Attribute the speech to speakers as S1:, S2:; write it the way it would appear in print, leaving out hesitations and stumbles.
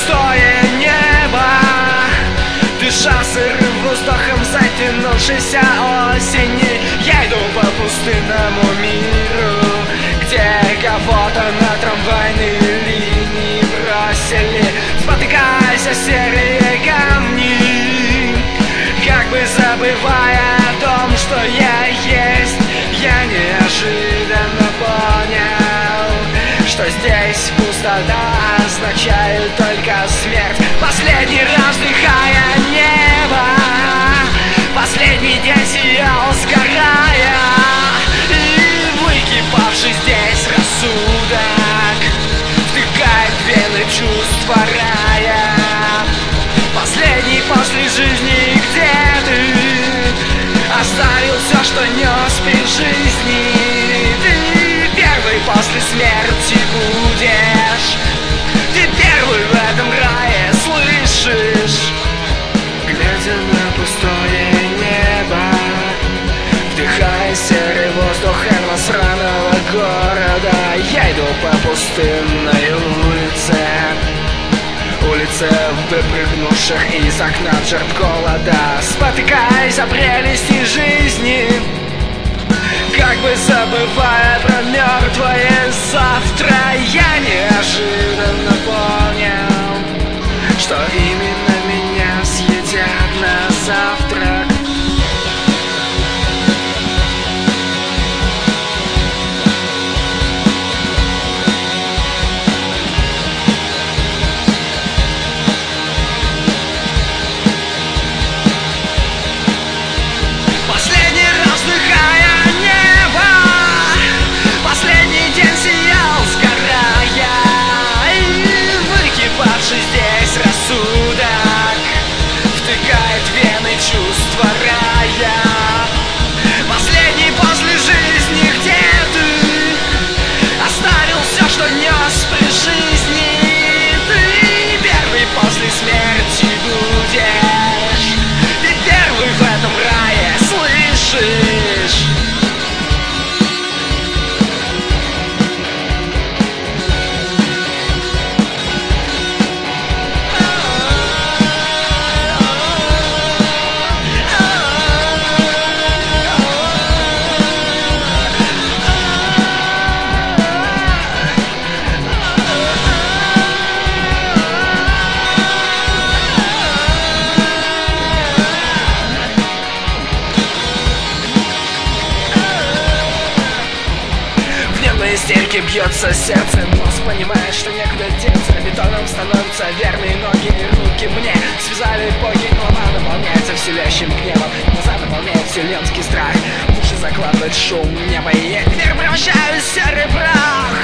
S1: пустое небо, дыша сырым воздухом затянувшейся осени. Я иду по пустынному миру, где кого-то на трамвайной линии бросили, спотыкаясь о серые камни. Как бы забывая о том, что я есть, я неожиданно понял, что здесь пустота означает только смерть. Последний раз вдыхая небо, последний день сиял сгорая, и выкипавший здесь рассудок втыкает в вены чувства рая. Последний после жизни, где ты оставил все, что нес при жизни. Ты первый после смерти будешь, ты первый в этом рае, слышишь? Глядя на пустое небо, вдыхая серый воздух этого сраного города, я иду по пустынной улице, улице выпрыгнувших из окна жертв голода, спотыкаясь о прелести жизни, как бы забывая про мертвое завтра. Я неожиданно понял, что именно меня съедят на завтрак. Здесь рассудок втыкает в вены чувства рая. Последний после жизни, где ты оставил все, что нес при жизни. Ты первый после смерти будешь, ты первый в этом рае, слышишь? Истерики бьется сердце, мозг понимает, что некуда деться. Бетоном становятся верные ноги и руки. Мне связали боги, голова наполняется вселящим гневом, глаза наполняет вселенский страх, уши закладывает шум неба, и я теперь превращаюсь в серый прах.